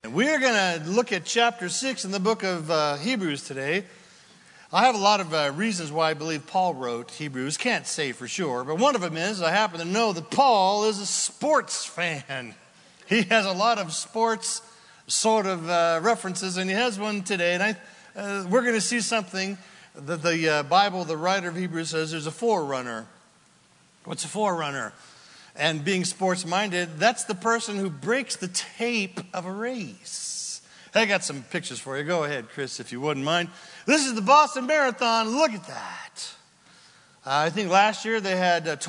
We're going to look at chapter 6 in the book of Hebrews today. I have a lot of reasons why I believe Paul wrote Hebrews. Can't say for sure, but one of them is I happen to know that Paul is a sports fan. He has a lot of sports sort of references, and he has one today. And we're going to see something that the Bible, the writer of Hebrews says there's a forerunner. What's a forerunner? And being sports-minded, that's the person who breaks the tape of a race. I got some pictures for you. Go ahead, Chris, if you wouldn't mind. This is the Boston Marathon. Look at that. I think last year they had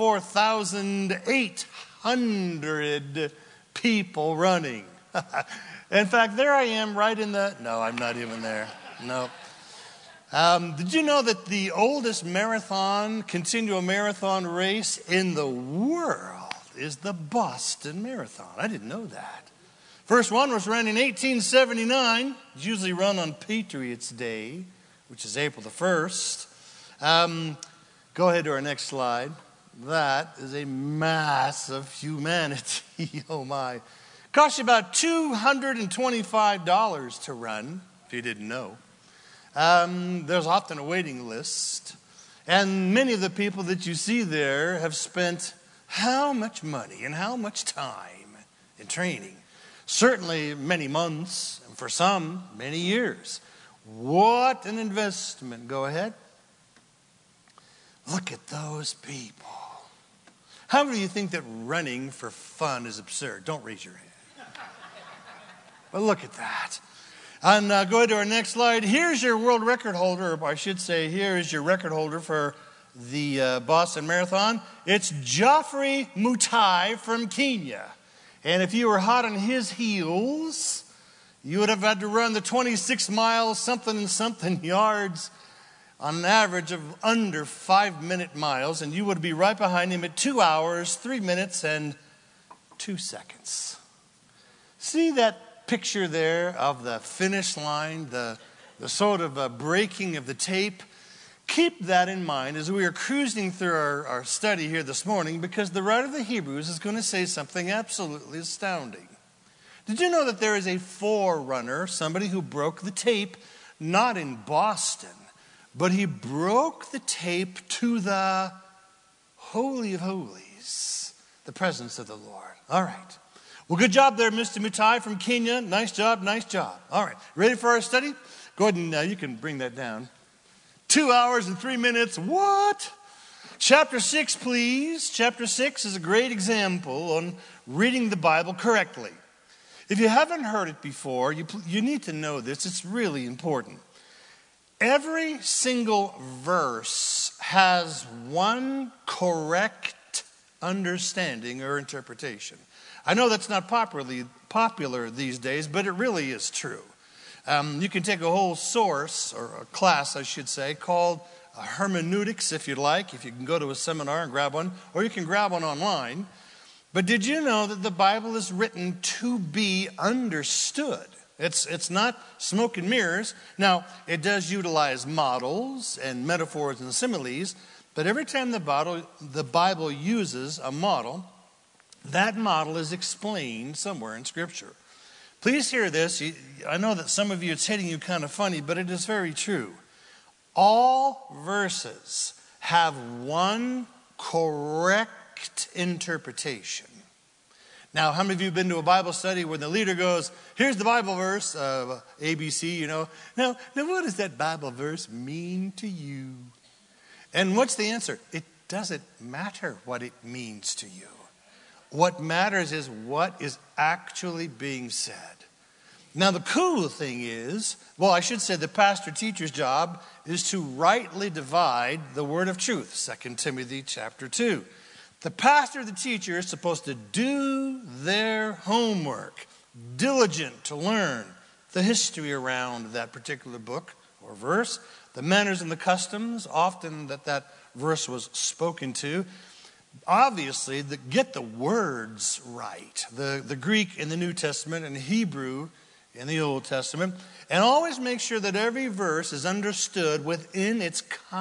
24,800 people running. In fact, there I am right in the... No, I'm not even there. No. Did you know that the oldest continual marathon race in the world is the Boston Marathon? I didn't know that. First one was run in 1879. It's usually run on Patriots Day, which is April the 1st. Go ahead to our next slide. That is a mass of humanity. Oh, my. Costs you about $225 to run, if you didn't know. There's often a waiting list. And many of the people that you see there have spent how much money and how much time in training? Certainly many months, and for some, many years. What an investment. Go ahead. Look at those people. How many of you think that running for fun is absurd? Don't raise your hand. But look at that. And go ahead to our next slide. Here's your world record holder, or I should say, here is your record holder for the Boston Marathon. It's Geoffrey Mutai from Kenya. And if you were hot on his heels, you would have had to run the 26 miles, something and something yards on an average of under 5-minute miles. And you would be right behind him at 2 hours, 3 minutes, and 2 seconds. See that picture there of the finish line, the sort of breaking of the tape? Keep that in mind as we are cruising through our study here this morning, because the writer of the Hebrews is going to say something absolutely astounding. Did you know that there is a forerunner, somebody who broke the tape, not in Boston, but he broke the tape to the Holy of Holies, the presence of the Lord. All right. Well, good job there, Mr. Mutai from Kenya. Nice job, nice job. All right, ready for our study? Go ahead and you can bring that down. 2 hours and 3 minutes. What? Chapter 6, please. Chapter 6 is a great example on reading the Bible correctly. If you haven't heard it before, you need to know this. It's really important. Every single verse has one correct understanding or interpretation. I know that's not popular these days, but it really is true. You can take a whole source, or a class, I should say, called hermeneutics, if you'd like, if you can go to a seminar and grab one, or you can grab one online. But did you know that the Bible is written to be understood? It's not smoke and mirrors. Now, it does utilize models and metaphors and similes, but every time the Bible uses a model, that model is explained somewhere in Scripture. Please hear this. I know that some of you, it's hitting you kind of funny, but it is very true. All verses have one correct interpretation. Now, how many of you have been to a Bible study where the leader goes, here's the Bible verse, ABC, you know. Now, what does that Bible verse mean to you? And what's the answer? It doesn't matter what it means to you. What matters is what is actually being said. Now, the cool thing is, I should say the pastor-teacher's job is to rightly divide the word of truth, 2 Timothy chapter 2. The pastor, the teacher, is supposed to do their homework, diligent to learn the history around that particular book or verse, the manners and the customs, often that verse was spoken to. Obviously, get the words right. The Greek in the New Testament and Hebrew in the Old Testament. And always make sure that every verse is understood within its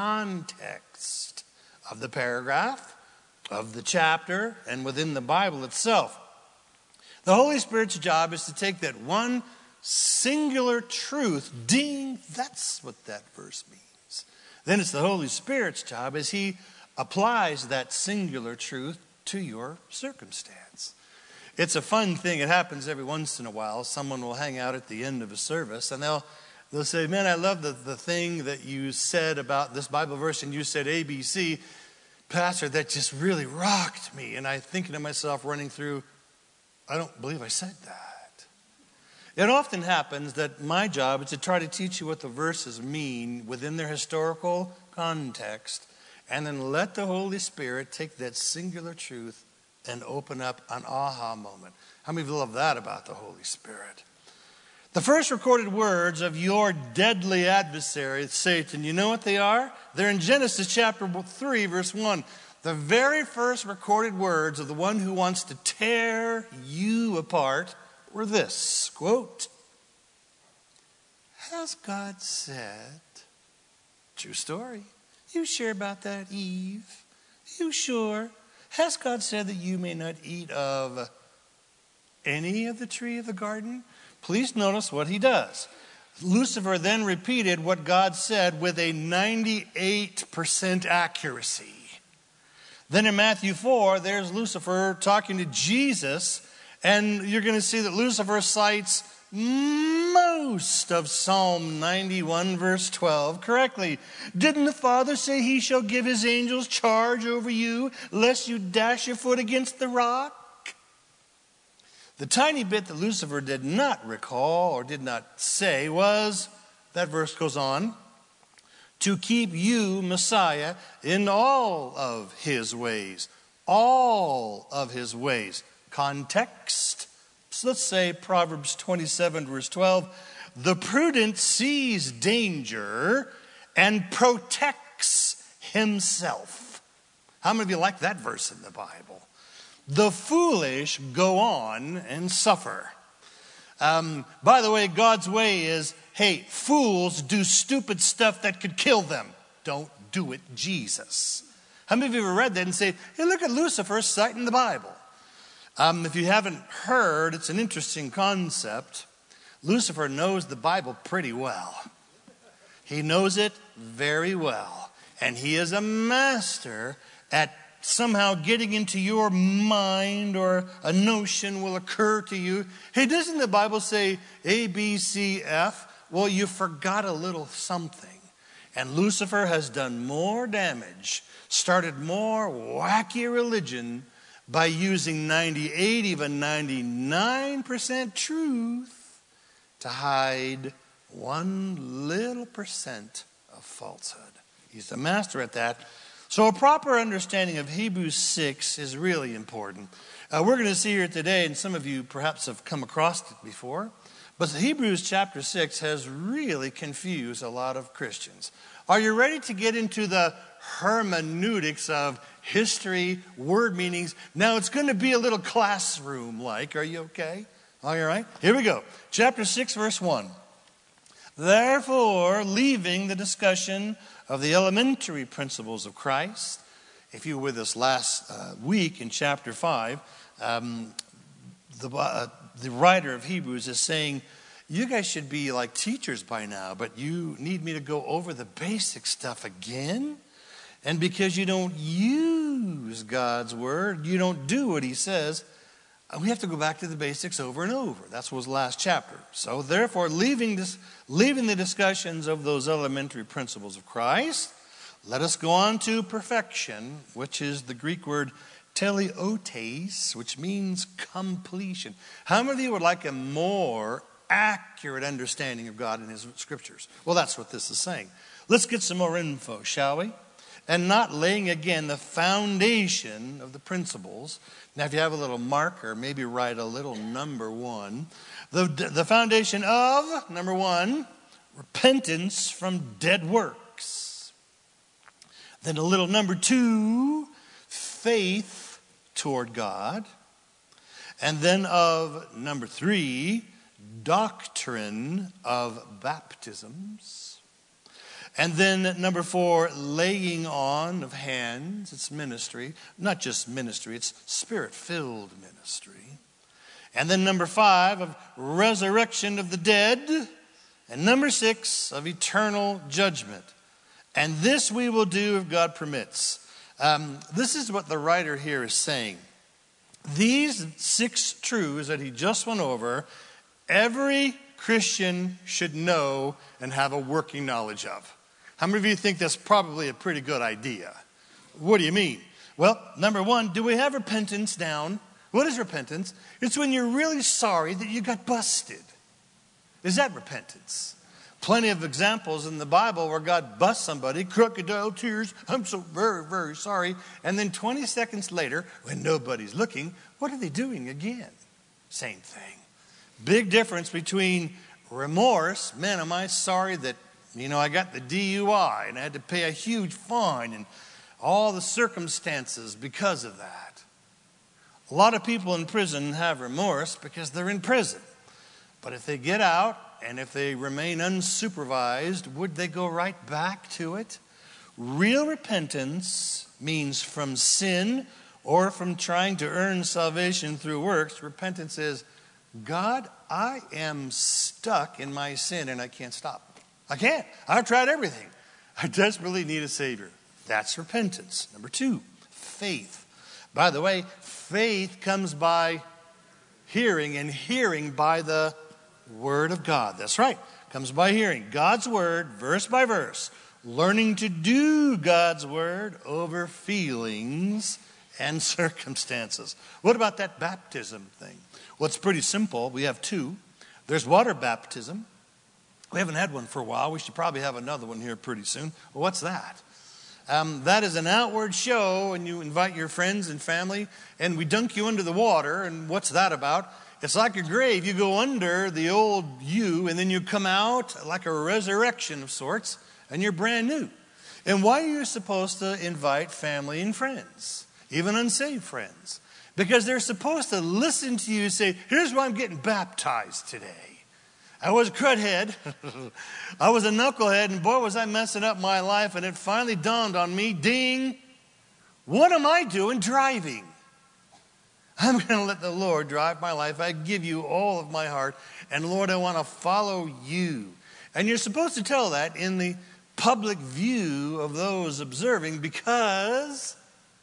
context of the paragraph, of the chapter, and within the Bible itself. The Holy Spirit's job is to take that one singular truth, ding, that's what that verse means. Then it's the Holy Spirit's job as he applies that singular truth to your circumstance. It's a fun thing. It happens every once in a while. Someone will hang out at the end of a service and they'll say, man, I love the thing that you said about this Bible verse, and you said ABC. Pastor, that just really rocked me. And I'm thinking to myself, running through, I don't believe I said that. It often happens that my job is to try to teach you what the verses mean within their historical context, and then let the Holy Spirit take that singular truth and open up an aha moment. How many of you love that about the Holy Spirit? The first recorded words of your deadly adversary, Satan, you know what they are? They're in Genesis chapter 3, verse 1. The very first recorded words of the one who wants to tear you apart were this, quote, "Has God said," true story, "you sure about that, Eve? You sure? Has God said that you may not eat of any of the tree of the garden?" Please notice what he does. Lucifer then repeated what God said with a 98% accuracy. Then in Matthew 4, there's Lucifer talking to Jesus, and you're going to see that Lucifer cites most of Psalm 91, verse 12, correctly. Didn't the Father say he shall give his angels charge over you, lest you dash your foot against the rock? The tiny bit that Lucifer did not recall or did not say was, that verse goes on, to keep you, Messiah, in all of his ways. All of his ways. Context. So let's say Proverbs 27, verse 12. The prudent sees danger and protects himself. How many of you like that verse in the Bible? The foolish go on and suffer. By the way, God's way is, hey, fools do stupid stuff that could kill them. Don't do it, Jesus. How many of you have ever read that and say, hey, look at Lucifer citing the Bible? If you haven't heard, it's an interesting concept. Lucifer knows the Bible pretty well. He knows it very well. And he is a master at somehow getting into your mind, or a notion will occur to you. Hey, doesn't the Bible say A, B, C, F? Well, you forgot a little something. And Lucifer has done more damage, started more wacky religion by using 98, even 99% truth to hide 1 little percent of falsehood. He's the master at that. So a proper understanding of Hebrews 6 is really important. We're going to see here today, and some of you perhaps have come across it before, but Hebrews chapter 6 has really confused a lot of Christians. Are you ready to get into the hermeneutics of history, word meanings? Now it's going to be a little classroom-like. Are you okay? All right. Here we go. Chapter 6, verse 1. Therefore, leaving the discussion of the elementary principles of Christ. If you were with us last week in chapter 5, the writer of Hebrews is saying, you guys should be like teachers by now, but you need me to go over the basic stuff again? And because you don't use God's word, you don't do what he says, we have to go back to the basics over and over. That's what was the last chapter. So therefore, leaving the discussions of those elementary principles of Christ, let us go on to perfection, which is the Greek word teleotes, which means completion. How many of you would like a more accurate understanding of God in his scriptures? Well, that's what this is saying. Let's get some more info, shall we? And not laying again the foundation of the principles. Now, if you have a little marker, maybe write a little number 1. The foundation of, number 1, repentance from dead works. Then a little number 2, faith toward God. And then of number 3, doctrine of baptisms. And then number 4, laying on of hands. It's ministry. Not just ministry, it's spirit-filled ministry. And then number 5 of resurrection of the dead. And number 6 of eternal judgment. And this we will do if God permits. This is what the writer here is saying. These 6 truths that he just went over, every Christian should know and have a working knowledge of. How many of you think that's probably a pretty good idea? What do you mean? Well, number 1, do we have repentance down? What is repentance? It's when you're really sorry that you got busted. Is that repentance? Plenty of examples in the Bible where God busts somebody, crocodile tears, I'm so very, very sorry. And then 20 seconds later, when nobody's looking, what are they doing again? Same thing. Big difference between remorse, man, am I sorry that, I got the DUI and I had to pay a huge fine and all the circumstances because of that. A lot of people in prison have remorse because they're in prison. But if they get out, and if they remain unsupervised, would they go right back to it? Real repentance means from sin or from trying to earn salvation through works. Repentance is, God, I am stuck in my sin and I can't stop. I can't. I've tried everything. I desperately need a Savior. That's repentance. Number 2, faith. By the way, faith comes by hearing, and hearing by the Word of God. That's right. Comes by hearing God's Word, verse by verse. Learning to do God's Word over feelings and circumstances. What about that baptism thing? Well, it's pretty simple. We have 2. There's water baptism. We haven't had one for a while. We should probably have another one here pretty soon. Well, what's that? That is an outward show, and you invite your friends and family, and we dunk you under the water. And what's that about? It's like a grave. You go under the old you, and then you come out like a resurrection of sorts, and you're brand new. And why are you supposed to invite family and friends, even unsaved friends? Because they're supposed to listen to you and say, here's why I'm getting baptized today. I was a crudhead. I was a knucklehead, and boy, was I messing up my life, and it finally dawned on me, ding, what am I doing driving? I'm going to let the Lord drive my life. I give you all of my heart. And Lord, I want to follow you. And you're supposed to tell that in the public view of those observing, because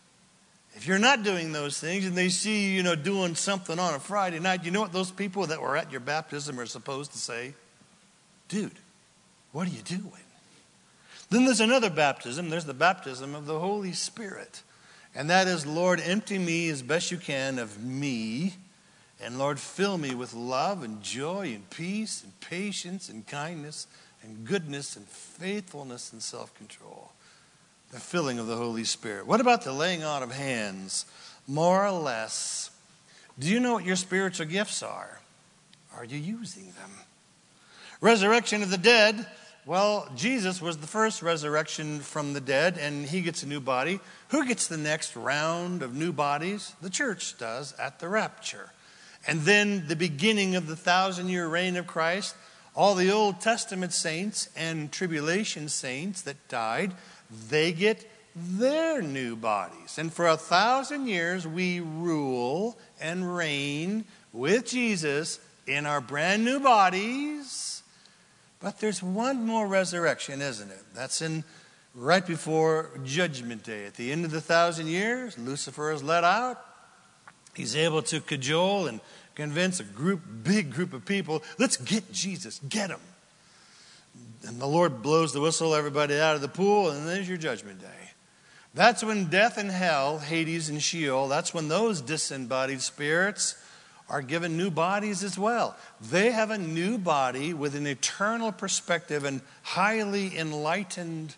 if you're not doing those things and they see you, doing something on a Friday night, you know what those people that were at your baptism are supposed to say? Dude, what are you doing? Then there's another baptism. There's the baptism of the Holy Spirit. And that is, Lord, empty me as best you can of me. And Lord, fill me with love and joy and peace and patience and kindness and goodness and faithfulness and self-control. The filling of the Holy Spirit. What about the laying on of hands? More or less, do you know what your spiritual gifts are? Are you using them? Resurrection of the dead. Well, Jesus was the first resurrection from the dead, and he gets a new body. Who gets the next round of new bodies? The church does at the rapture. And then the beginning of the 1,000-year reign of Christ, all the Old Testament saints and tribulation saints that died, they get their new bodies. And for 1,000 years, we rule and reign with Jesus in our brand new bodies. But there's one more resurrection, isn't it? That's in right before Judgment Day. At the end of the 1,000 years, Lucifer is let out. He's able to cajole and convince a big group of people, let's get Jesus, get him. And the Lord blows the whistle, everybody out of the pool, and there's your Judgment Day. That's when death and hell, Hades and Sheol, that's when those disembodied spirits are given new bodies as well. They have a new body with an eternal perspective and highly enlightened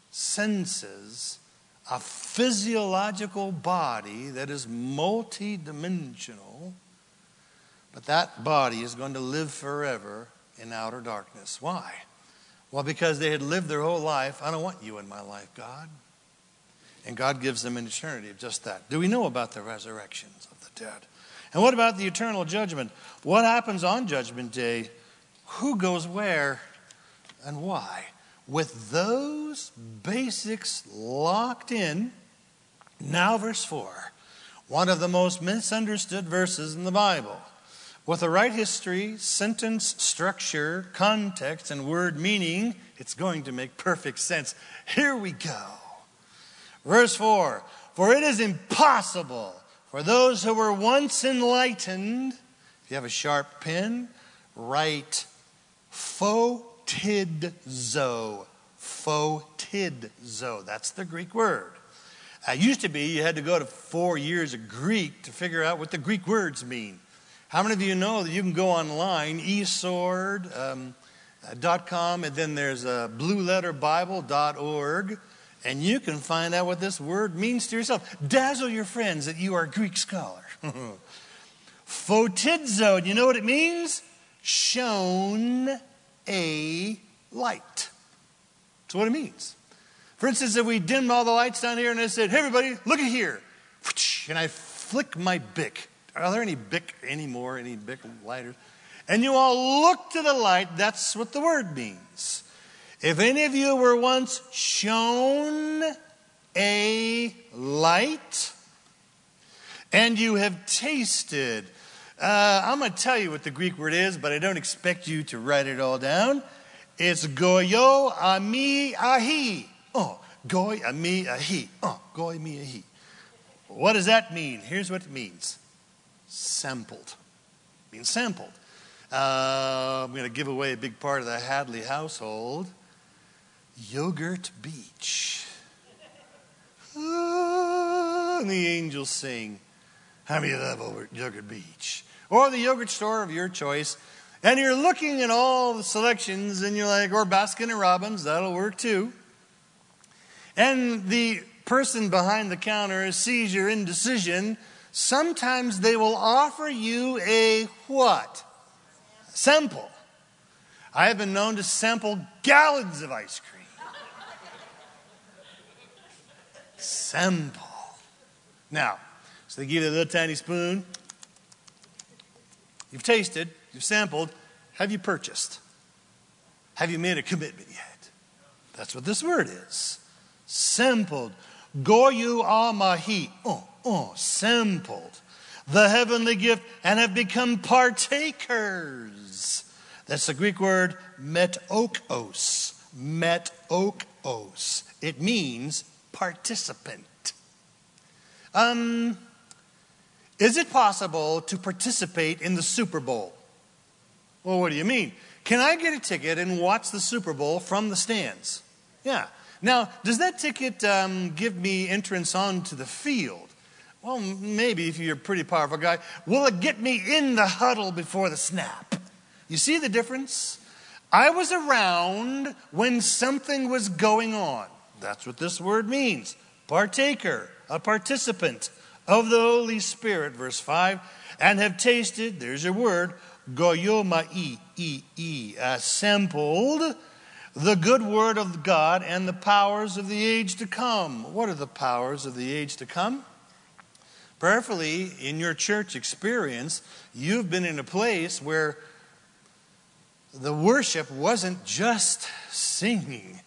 senses, a physiological body that is multidimensional, but that body is going to live forever in outer darkness. Why? Well, because they had lived their whole life, I don't want you in my life, God. And God gives them an eternity of just that. Do we know about the resurrections of the dead? And what about the eternal judgment? What happens on Judgment Day? Who goes where and why? With those basics locked in, now verse 4, one of the most misunderstood verses in the Bible. With the right history, sentence structure, context, and word meaning, it's going to make perfect sense. Here we go. Verse 4, for it is impossible for those who were once enlightened, if you have a sharp pen, write photidzo. Photidzo, that's the Greek word. It used to be you had to go to 4 years of Greek to figure out what the Greek words mean. How many of you know that you can go online, esword.com, and then there's blueletterbible.org, and you can find out what this word means to yourself. Dazzle your friends that you are a Greek scholar. Photidzo, do you know what it means? Shone a light. That's what it means. For instance, if we dimmed all the lights down here and I said, hey everybody, look at here. And I flick my Bic. Are there any Bic anymore? Any Bic lighters? And you all look to the light. That's what the word means. If any of you were once shown a light and you have tasted, I'm going to tell you what the Greek word is, but I don't expect you to write it all down. It's goyo ami ahi. Oh, goy ami ahi. Oh, goy mi ahi. What does that mean? Here's what it means. Sampled. It means sampled. I'm going to give away a big part of the Hadley household. Yogurt Beach. And the angels sing, how many love Yogurt Beach? Or the yogurt store of your choice. And you're looking at all the selections and you're like, or Baskin and Robbins, that'll work too. And the person behind the counter sees your indecision. Sometimes they will offer you a what? Sample. I have been known to sample gallons of ice cream. Sample. Now, so they give you a little tiny spoon. You've tasted, you've sampled. Have you purchased? Have you made a commitment yet? That's what this word is. Sampled. Goyu amahi. Sampled the heavenly gift and have become partakers. That's the Greek word metokos. Metokos. It means participant. Is it possible to participate in the Super Bowl? Well, what do you mean? Can I get a ticket and watch the Super Bowl from the stands? Yeah. Now, does that ticket give me entrance onto the field? Well, maybe if you're a pretty powerful guy. Will it get me in the huddle before the snap? You see the difference? I was around when something was going on. That's what this word means. Partaker, a participant of the Holy Spirit, verse 5, and have tasted, there's your word, goyomai, sampled the good word of God and the powers of the age to come. What are the powers of the age to come? Prayerfully, in your church experience, you've been in a place where the worship wasn't just singing.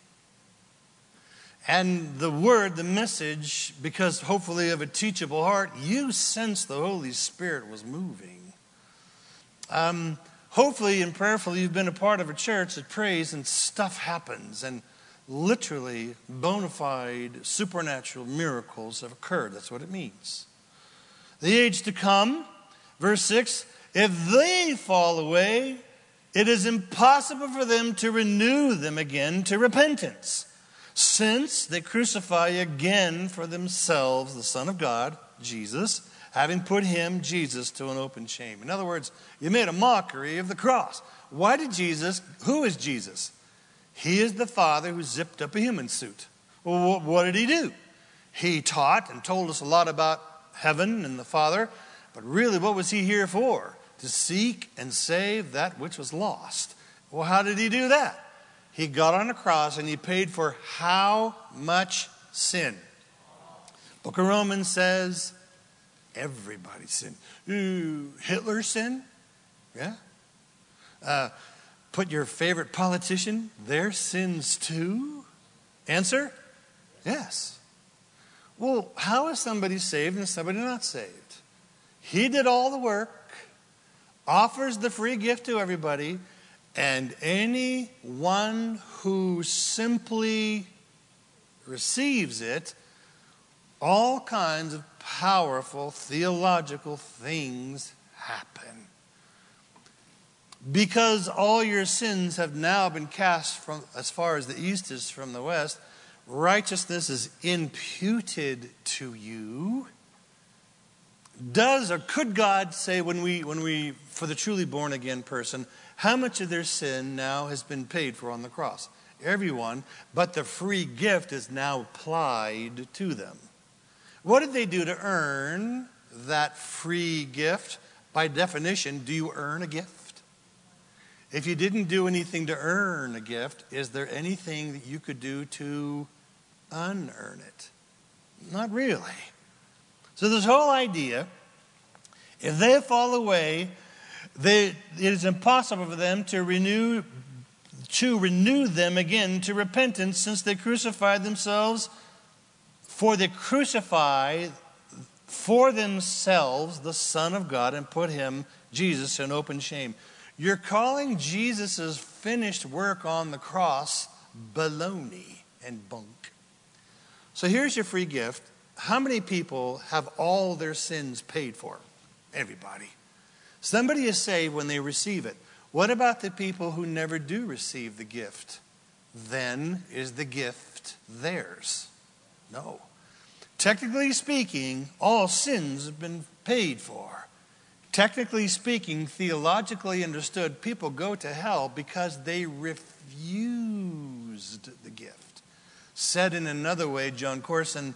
And the word, the message, because hopefully of a teachable heart, you sense the Holy Spirit was moving. Hopefully and prayerfully you've been a part of a church that prays and stuff happens and literally bona fide supernatural miracles have occurred. That's what it means. The age to come, verse 6, if they fall away, it is impossible for them to renew them again to repentance, since they crucify again for themselves the Son of God, Jesus, having put him, Jesus, to an open shame. In other words, you made a mockery of the cross. Why did Jesus, who is Jesus? He is the Father who zipped up a human suit. Well, what did he do? He taught and told us a lot about heaven and the Father, but really what was he here for? To seek and save that which was lost. Well, how did he do that? He got on a cross and he paid for how much sin? Book of Romans says everybody's sin. Ooh, Hitler sin? Yeah. Put your favorite politician, their sins too? Answer? Yes. Well, how is somebody saved and somebody not saved? He did all the work. offers the free gift to everybody, and anyone who simply receives it, all kinds of powerful theological things happen. Because all your sins have now been cast from as far as the east is from the west, righteousness is imputed to you. Does or could God say when we for the truly born again person, how much of their sin now has been paid for on the cross? Everyone, but the free gift is now applied to them. What did they do to earn that free gift? By definition, do you earn a gift? If you didn't do anything to earn a gift, is there anything that you could do to unearn it? Not really. So this whole idea, if they fall away, it is impossible for them to renew them again to repentance, since they crucified themselves. For they crucify for themselves the Son of God and put him, Jesus, in open shame. You're calling Jesus' finished work on the cross baloney and bunk. So here's your free gift. How many people have all their sins paid for? Everybody. Somebody is saved when they receive it. What about the people who never do receive the gift? Then is the gift theirs? No. Technically speaking, all sins have been paid for. Technically speaking, theologically understood, people go to hell because they refused the gift. Said in another way, John Corson,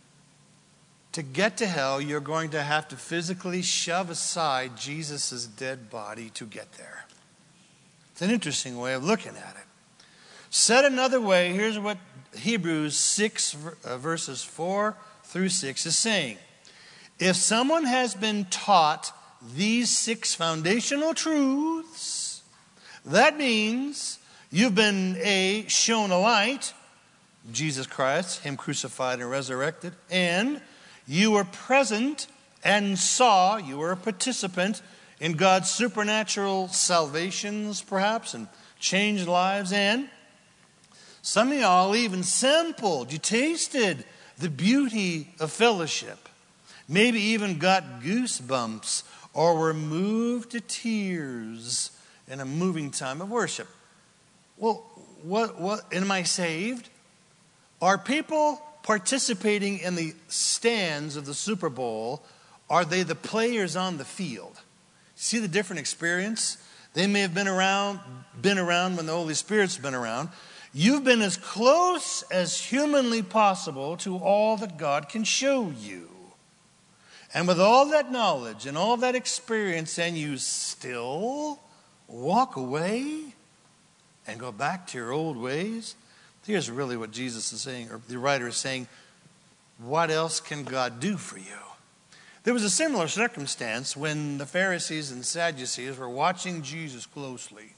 to get to hell, you're going to have to physically shove aside Jesus' dead body to get there. It's an interesting way of looking at it. Said another way, here's what Hebrews 6 verses 4 through 6 is saying. If someone has been taught these 6 foundational truths, that means you've been shown a light, Jesus Christ, him crucified and resurrected, and you were present and saw, you were a participant in God's supernatural salvations, perhaps, and changed lives, and some of y'all even sampled, you tasted the beauty of fellowship. Maybe even got goosebumps or were moved to tears in a moving time of worship. Well, what am I saved? Are people participating in the stands of the Super Bowl? Are they the players on the field? See the different experience? They may have been around when the Holy Spirit's been around. You've been as close as humanly possible to all that God can show you. And with all that knowledge and all that experience, and you still walk away and go back to your old ways. Here's really what Jesus is saying, or the writer is saying, what else can God do for you? There was a similar circumstance when the Pharisees and Sadducees were watching Jesus closely.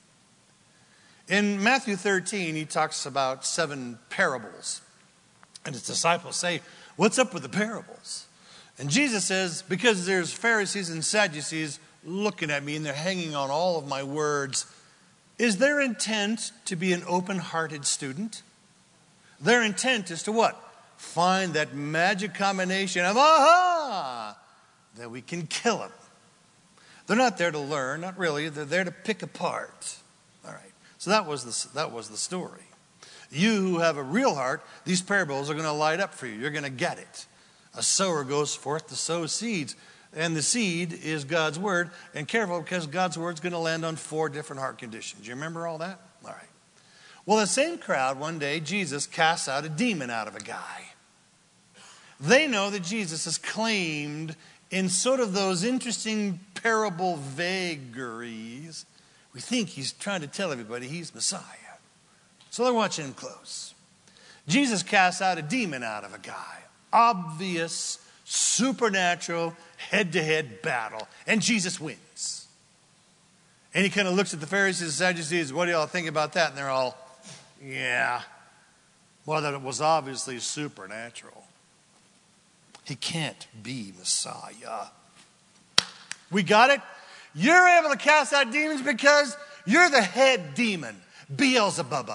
In Matthew 13, he talks about 7 parables. And his disciples say, what's up with the parables? And Jesus says, because there's Pharisees and Sadducees looking at me and they're hanging on all of my words, is their intent to be an open-hearted student? Their intent is to what? Find that magic combination of aha, that we can kill them. They're not there to learn, not really. They're there to pick apart. All right. So that was the story. You who have a real heart, these parables are going to light up for you. You're going to get it. A sower goes forth to sow seeds. And the seed is God's word. And careful, because God's word is going to land on 4 different heart conditions. You remember all that? All right. Well, the same crowd, one day, Jesus casts out a demon out of a guy. They know that Jesus is claimed in sort of those interesting parable vagaries. We think he's trying to tell everybody he's Messiah. So they're watching him close. Jesus casts out a demon out of a guy. Obvious, supernatural, head-to-head battle. And Jesus wins. And he kind of looks at the Pharisees and Sadducees. What do y'all think about that? And they're all, yeah. Well, that it was obviously supernatural. He can't be Messiah. We got it? You're able to cast out demons because you're the head demon, Beelzebub,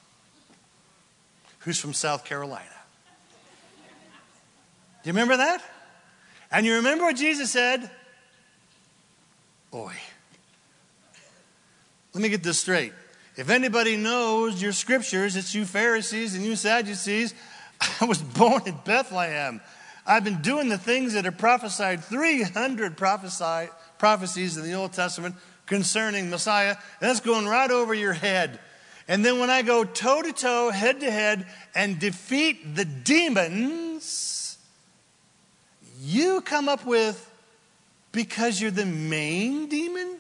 who's from South Carolina. Do you remember that? And you remember what Jesus said? Oi. Let me get this straight. If anybody knows your scriptures, it's you Pharisees and you Sadducees. I was born in Bethlehem. I've been doing the things that are prophesied, 300 prophecies in the Old Testament concerning Messiah. And that's going right over your head. And then when I go toe to toe, head to head, and defeat the demons, you come up with, because you're the main demon?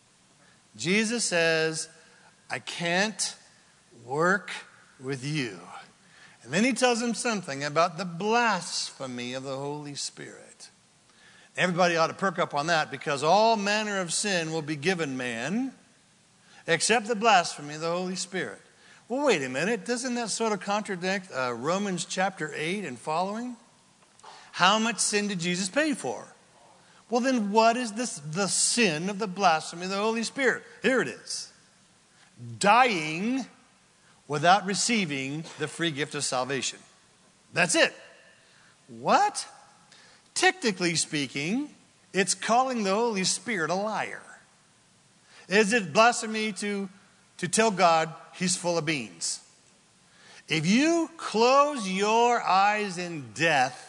Jesus says, I can't work with you. And then he tells him something about the blasphemy of the Holy Spirit. Everybody ought to perk up on that, because all manner of sin will be given man except the blasphemy of the Holy Spirit. Well, wait a minute. Doesn't that sort of contradict Romans chapter 8 and following? How much sin did Jesus pay for? Well, then what is the sin of the blasphemy of the Holy Spirit? Here it is. Dying without receiving the free gift of salvation. That's it. What? Technically speaking, it's calling the Holy Spirit a liar. Is it blasphemy to tell God he's full of beans? If you close your eyes in death,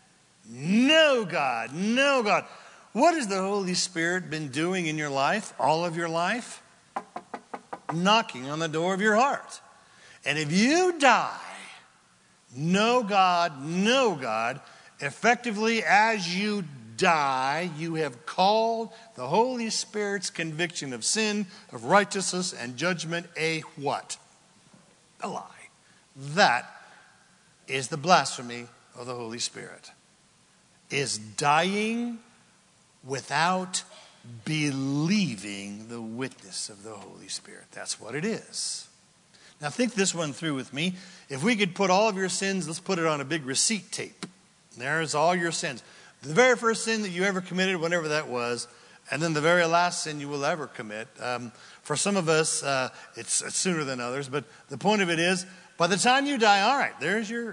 no God, no God. What has the Holy Spirit been doing in your life, all of your life? Knocking on the door of your heart. And if you die, no God, effectively as you die, you have called the Holy Spirit's conviction of sin, of righteousness, and judgment a what? A lie. That is the blasphemy of the Holy Spirit. Is dying without believing the witness of the Holy Spirit. That's what it is. Now think this one through with me. If we could put all of your sins, let's put it on a big receipt tape. There's all your sins. The very first sin that you ever committed, whenever that was, and then the very last sin you will ever commit. For some of us, it's sooner than others, but the point of it is, by the time you die, all right, there's your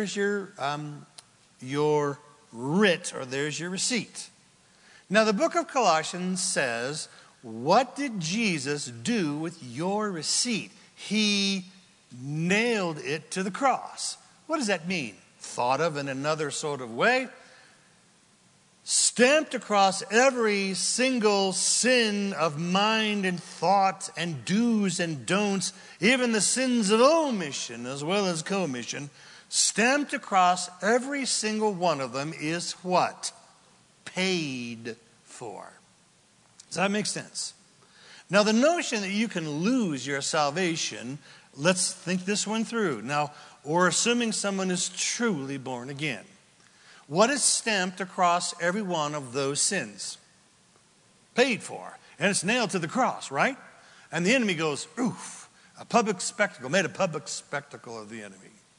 writ, or there's your receipt. Now, the book of Colossians says, what did Jesus do with your receipt? He nailed it to the cross. What does that mean? Thought of in another sort of way. Stamped across every single sin of mind and thought and do's and don'ts, even the sins of omission as well as commission, stamped across every single one of them is what? Paid for. Does that make sense? Now, the notion that you can lose your salvation, let's think this one through. Now, we're assuming someone is truly born again. What is stamped across every one of those sins? Paid for. And it's nailed to the cross, right? And the enemy goes, oof, a public spectacle, made a public spectacle of the enemy.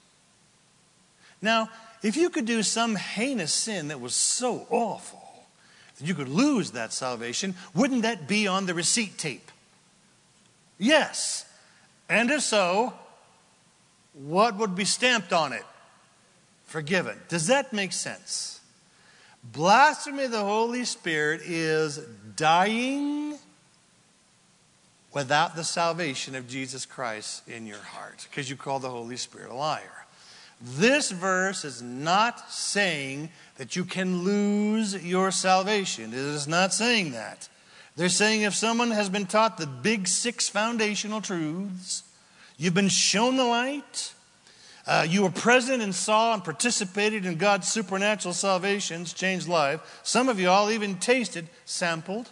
Now, if you could do some heinous sin that was so awful that you could lose that salvation, wouldn't that be on the receipt tape? Yes. And if so, what would be stamped on it? Forgiven. Does that make sense? Blasphemy of the Holy Spirit is dying without the salvation of Jesus Christ in your heart, because you call the Holy Spirit a liar. This verse is not saying that you can lose your salvation. It is not saying that. They're saying if someone has been taught the big 6 foundational truths, you've been shown the light, you were present and saw and participated in God's supernatural salvations, changed life. Some of you all even tasted, sampled,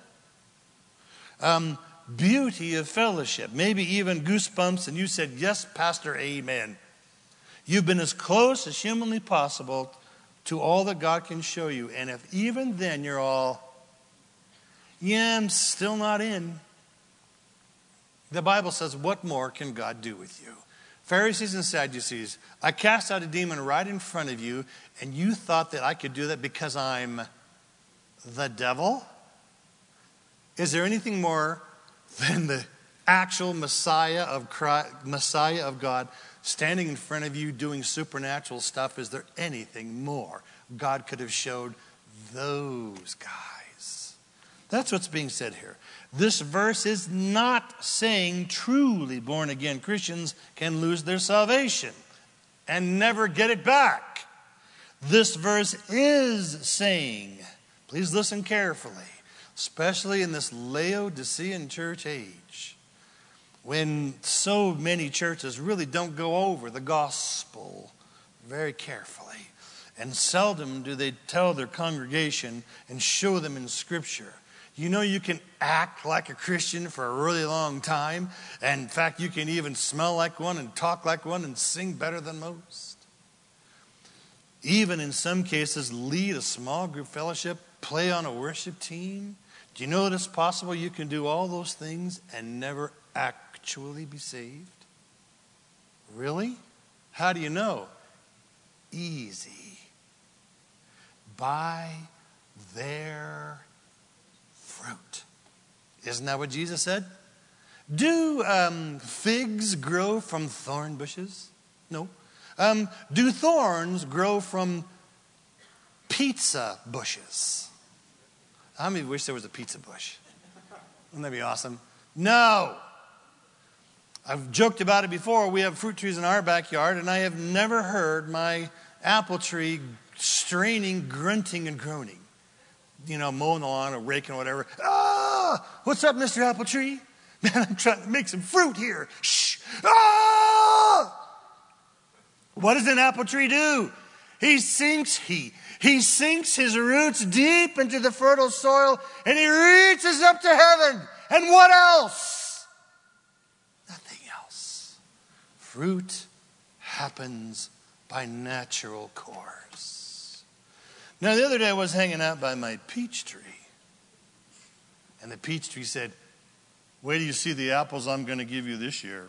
beauty of fellowship, maybe even goosebumps, and you said, yes, Pastor, amen. You've been as close as humanly possible to all that God can show you. And if even then you're all, yeah, I'm still not in. The Bible says, what more can God do with you? Pharisees and Sadducees, I cast out a demon right in front of you, and you thought that I could do that because I'm the devil? Is there anything more than the actual Messiah of God standing in front of you doing supernatural stuff? Is there anything more God could have showed those guys? That's what's being said here. This verse is not saying truly born again Christians can lose their salvation and never get it back. This verse is saying, please listen carefully, especially in this Laodicean church age, when so many churches really don't go over the gospel very carefully, and seldom do they tell their congregation and show them in Scripture. You know, you can act like a Christian for a really long time, and in fact, you can even smell like one and talk like one and sing better than most. Even in some cases, lead a small group fellowship, play on a worship team. Do you know that it's possible you can do all those things and never actually be saved? Really? How do you know? Easy. By their fruit. Isn't that what Jesus said? Do figs grow from thorn bushes? No. Do thorns grow from pizza bushes? How many wish there was a pizza bush? Wouldn't that be awesome? No. I've joked about it before. We have fruit trees in our backyard, and I have never heard my apple tree straining, grunting, and groaning. You know, mowing the lawn or raking or whatever. Ah! What's up, Mr. Apple Tree? Man, I'm trying to make some fruit here. Shh! Ah! What does an apple tree do? He sinks his roots deep into the fertile soil, and he reaches up to heaven. And what else? Nothing else. Fruit happens by natural course. Now, the other day I was hanging out by my peach tree, and the peach tree said, "Wait till you see the apples I'm going to give you this year."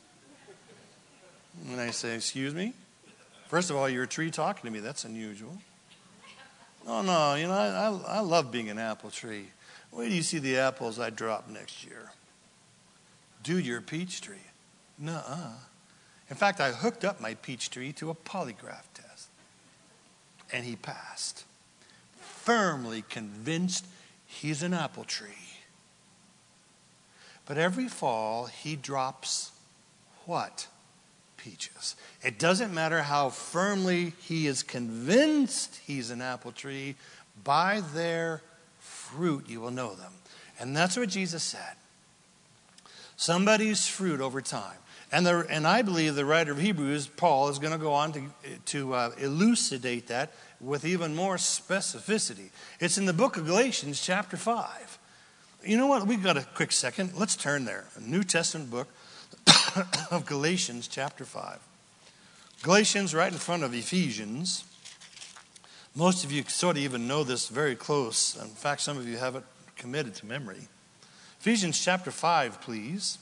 And I say, "Excuse me? First of all, you're a tree talking to me. That's unusual." "Oh, no, you know, I love being an apple tree. Wait till you see the apples I drop next year." "Dude, you're a peach tree." "Nuh-uh. In fact, I hooked up my peach tree to a polygraph test. And he passed. Firmly convinced he's an apple tree. But every fall, he drops what? Peaches. It doesn't matter how firmly he is convinced he's an apple tree. By their fruit you will know them. And that's what Jesus said. Somebody's fruit over time. And I believe the writer of Hebrews, Paul, is going to go on to elucidate that with even more specificity. It's in the book of Galatians, chapter 5. You know what? We've got a quick second. Let's turn there. A New Testament book of Galatians, chapter 5. Galatians right in front of Ephesians. Most of you sort of even know this very close. In fact, some of you have it committed to memory. Ephesians chapter 5, please.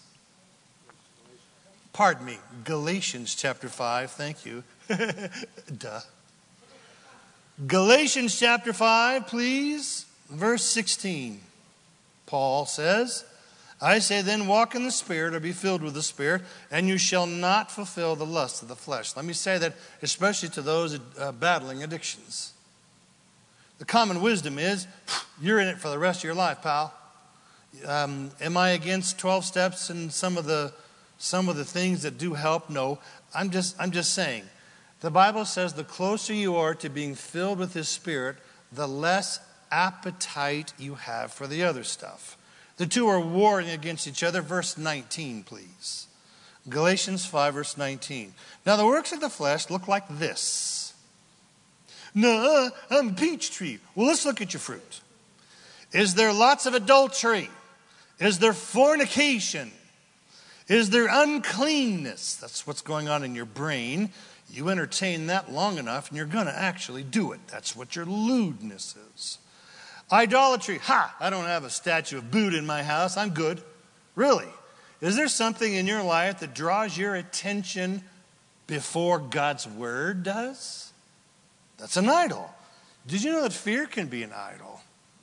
Pardon me, Galatians chapter 5, thank you. Duh. Galatians chapter 5, please, verse 16. Paul says, "I say then, walk in the Spirit, or be filled with the Spirit, and you shall not fulfill the lust of the flesh." Let me say that especially to those battling addictions. The common wisdom is, you're in it for the rest of your life, pal. Am I against 12 steps and some of the things that do help? No. I'm just saying. The Bible says the closer you are to being filled with His Spirit, the less appetite you have for the other stuff. The two are warring against each other. Verse 19, please. Galatians 5, verse 19. Now the works of the flesh look like this. "No, I'm a peach tree." Well, let's look at your fruit. Is there lots of adultery? Is there fornication? Is there uncleanness? That's what's going on in your brain. You entertain that long enough and you're going to actually do it. That's what your lewdness is. Idolatry. Ha! I don't have a statue of Buddha in my house. I'm good. Really? Is there something in your life that draws your attention before God's word does? That's an idol. Did you know that fear can be an idol?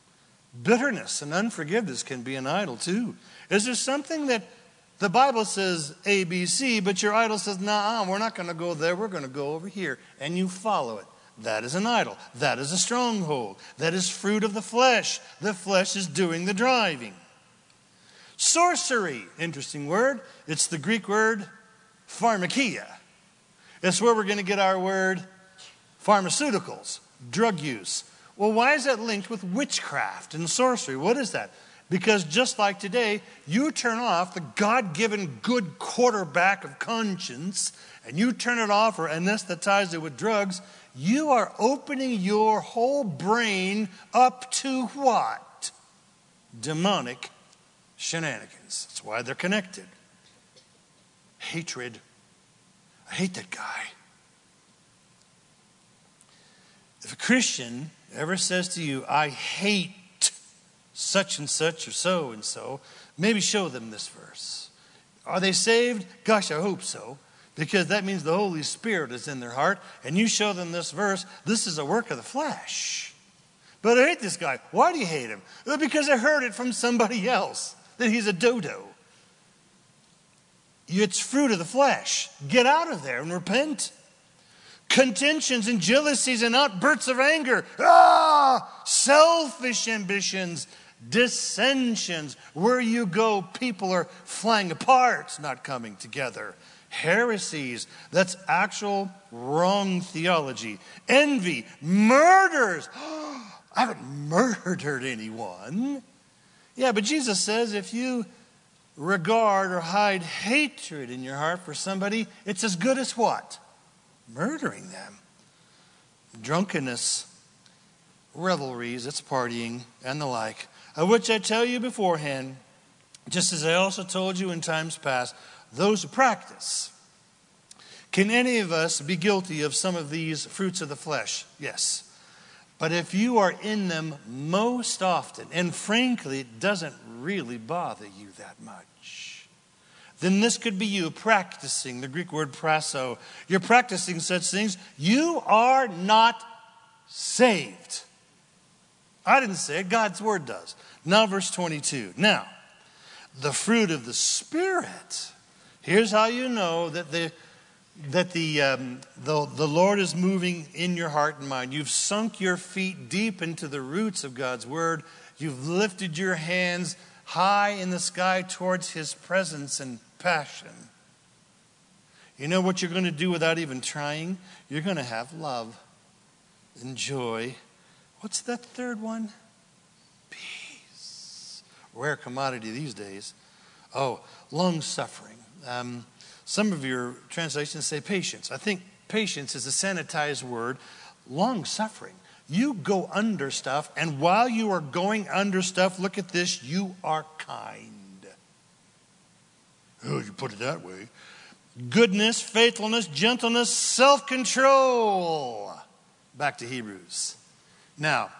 Bitterness and unforgiveness can be an idol too. Is there something that the Bible says A, B, C, but your idol says, nah, we're not going to go there, we're going to go over here, and you follow it? That is an idol. That is a stronghold. That is fruit of the flesh. The flesh is doing the driving. Sorcery, interesting word. It's the Greek word pharmakia. It's where we're going to get our word pharmaceuticals, drug use. Well, why is that linked with witchcraft and sorcery? What is that? Because just like today, you turn off the God-given good quarterback of conscience, and you turn it off or anesthetize it with drugs, you are opening your whole brain up to what? Demonic shenanigans. That's why they're connected. Hatred. I hate that guy. If a Christian ever says to you, I hate such and such or so and so, maybe show them this verse. Are they saved? Gosh, I hope so. Because that means the Holy Spirit is in their heart. And you show them this verse. This is a work of the flesh. But I hate this guy. Why do you hate him? Well, because I heard it from somebody else that he's a dodo. It's fruit of the flesh. Get out of there and repent. Contentions and jealousies and outbursts of anger. Selfish ambitions. Dissensions. Where you go, people are flying apart, not coming together. Heresies. That's actual wrong theology. Envy. Murders. I haven't murdered anyone. Yeah, but Jesus says if you regard or hide hatred in your heart for somebody, it's as good as what? Murdering them. Drunkenness, revelries, it's partying, and the like, of which I tell you beforehand, just as I also told you in times past, those who practice. Can any of us be guilty of some of these fruits of the flesh? Yes. But if you are in them most often, and frankly, it doesn't really bother you that much, then this could be you practicing, the Greek word prasso. You're practicing such things. You are not saved. I didn't say it. God's word does. Now verse 22. Now, the fruit of the Spirit. Here's how you know that the Lord is moving in your heart and mind. You've sunk your feet deep into the roots of God's word. You've lifted your hands high in the sky towards his presence and passion. You know what you're going to do without even trying? You're going to have love and joy. What's that third one? Peace. Rare commodity these days. Oh, long suffering. Some of your translations say patience. I think patience is a sanitized word. Long suffering. You go under stuff, and while you are going under stuff, look at this, you are kind. Oh, you put it that way. Goodness, faithfulness, gentleness, self-control. Back to Hebrews. Now,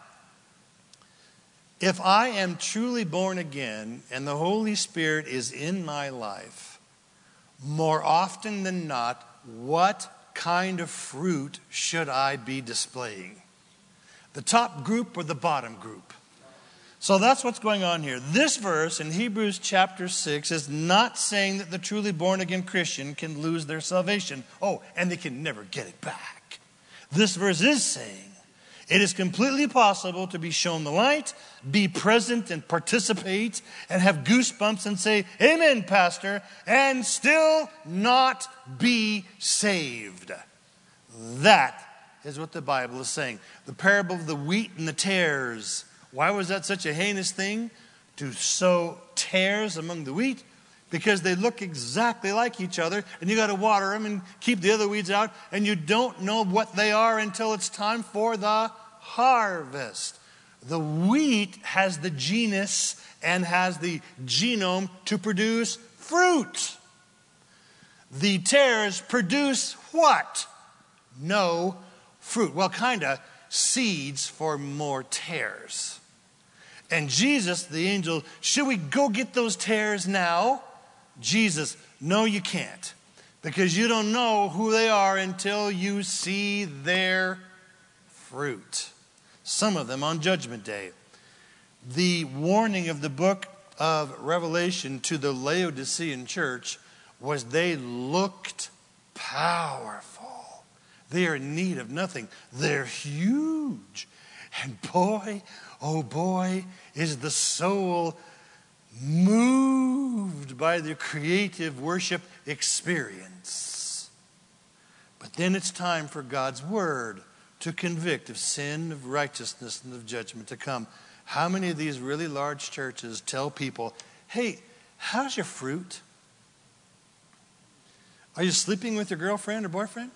if I am truly born again and the Holy Spirit is in my life, more often than not, what kind of fruit should I be displaying? The top group or the bottom group? So that's what's going on here. This verse in Hebrews chapter 6 is not saying that the truly born again Christian can lose their salvation. Oh, and they can never get it back. This verse is saying it is completely possible to be shown the light, be present and participate, and have goosebumps and say, Amen, Pastor, and still not be saved. That is what the Bible is saying. The parable of the wheat and the tares. Why was that such a heinous thing? To sow tares among the wheat? Because they look exactly like each other, and you got to water them and keep the other weeds out, and you don't know what they are until it's time for the harvest. The wheat has the genus and has the genome to produce fruit. The tares produce what? No fruit. Well, kind of seeds for more tares. And Jesus, the angel, should we go get those tares now? Jesus, no, you can't. Because you don't know who they are until you see their fruit. Some of them on Judgment Day. the warning of the book of Revelation to the Laodicean church was they looked powerful. They are in need of nothing. They're huge. And boy, oh boy, is the soul moved by the creative worship experience. But then it's time for God's word to convict of sin, of righteousness, and of judgment to come. How many of these really large churches tell people, hey, how's your fruit? Are you sleeping with your girlfriend or boyfriend?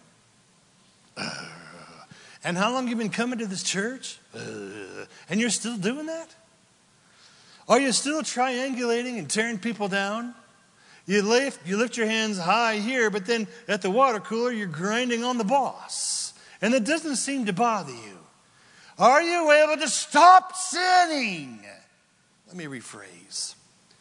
And how long have you been coming to this church? And you're still doing that? Are you still triangulating and tearing people down? You lift your hands high here, but then at the water cooler, you're grinding on the boss. And it doesn't seem to bother you. Are you able to stop sinning? Let me rephrase.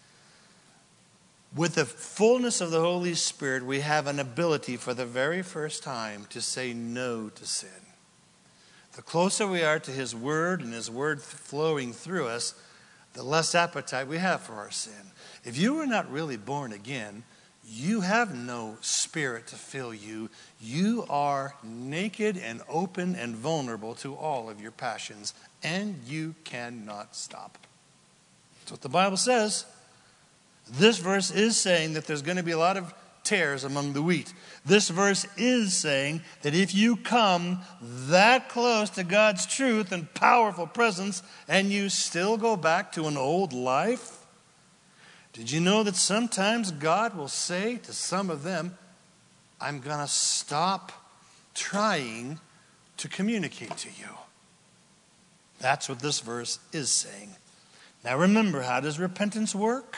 With the fullness of the Holy Spirit, we have an ability for the very first time to say no to sin. The closer we are to His Word and His Word flowing through us, the less appetite we have for our sin. If you are not really born again, you have no Spirit to fill you. You are naked and open and vulnerable to all of your passions, and you cannot stop. That's what the Bible says. This verse is saying that there's going to be a lot of tares among the wheat. This verse is saying that if you come that close to God's truth and powerful presence and you still go back to an old life, did you know that sometimes God will say to some of them, I'm going to stop trying to communicate to you. That's what this verse is saying. Now remember, how does repentance work?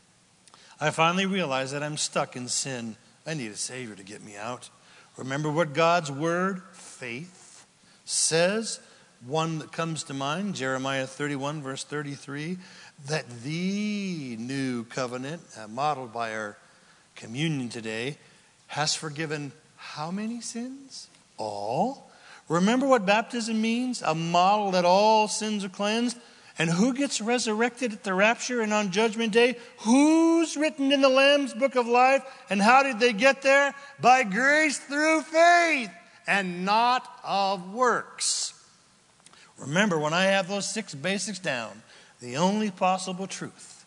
I finally realized that I'm stuck in sin. I need a Savior to get me out. Remember what God's word, faith, says. One that comes to mind, Jeremiah 31, verse 33, that the new covenant, modeled by our communion today, has forgiven how many sins? All. Remember what baptism means? A model that all sins are cleansed. And who gets resurrected at the rapture and on Judgment Day? Who's written in the Lamb's Book of Life? And how did they get there? By grace through faith and not of works. Remember, when I have those 6 basics down, the only possible truth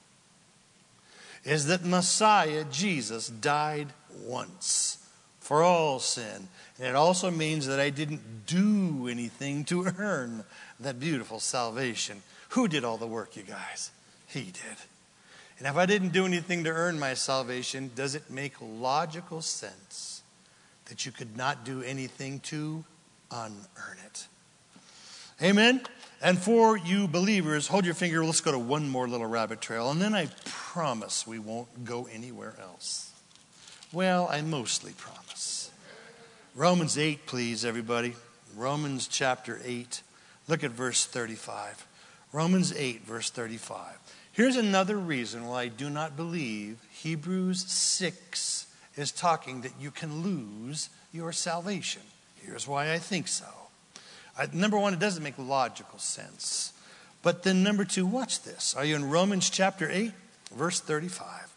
is that Messiah, Jesus, died once for all sin. And it also means that I didn't do anything to earn that beautiful salvation. Who did all the work, you guys? He did. And if I didn't do anything to earn my salvation, does it make logical sense that you could not do anything to unearn it? Amen? And for you believers, hold your finger. Let's go to one more little rabbit trail. And then I promise we won't go anywhere else. Well, I mostly promise. Romans 8, please, everybody. Romans chapter 8. Look at verse 35. Romans 8, verse 35. Here's another reason why I do not believe Hebrews 6 is talking that you can lose your salvation. Here's why I think so. Number one, it doesn't make logical sense. But then number two, watch this. Are you in Romans chapter 8, verse 35?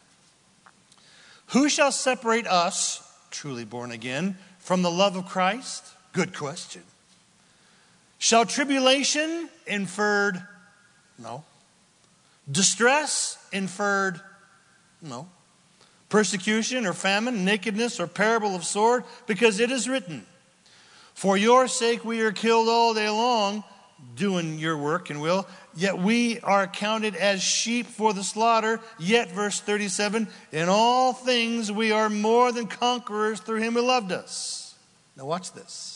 Who shall separate us, truly born again, from the love of Christ? Good question. Shall tribulation, inferred? No. Distress, inferred? No. Persecution or famine, nakedness or parable of sword? Because it is written, for your sake we are killed all day long, doing your work and will. Yet we are counted as sheep for the slaughter. Yet, verse 37, in all things we are more than conquerors through him who loved us. Now watch this.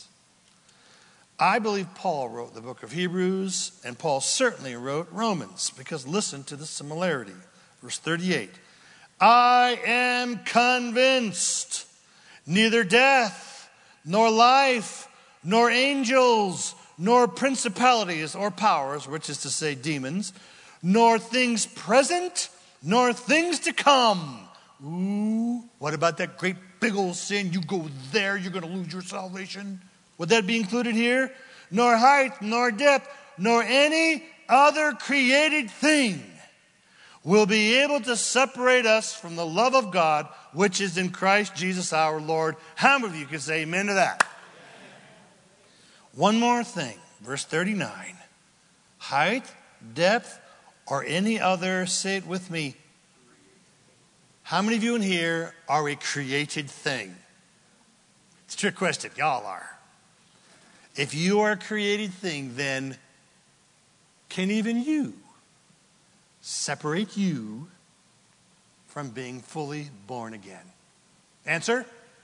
I believe Paul wrote the book of Hebrews, and Paul certainly wrote Romans, because listen to the similarity. Verse 38, I am convinced neither death, nor life, nor angels, nor principalities or powers, which is to say demons, nor things present, nor things to come. Ooh, what about that great big old sin? You go there, you're going to lose your salvation. Would that be included here? Nor height, nor depth, nor any other created thing will be able to separate us from the love of God, which is in Christ Jesus our Lord. How many of you can say amen to that? One more thing, verse 39. Height, depth, or any other, say it with me. How many of you in here are a created thing? It's a trick question. Y'all are. If you are a created thing, then can even you separate you from being fully born again? Answer?